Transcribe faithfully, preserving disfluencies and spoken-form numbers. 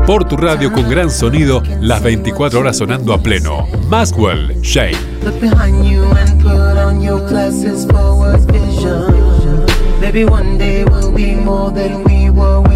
Por tu radio con gran sonido, las veinticuatro horas sonando a pleno. Maxwell, Shane. Look behind you and put on your glasses, forward vision. Maybe one day we'll be more than we were.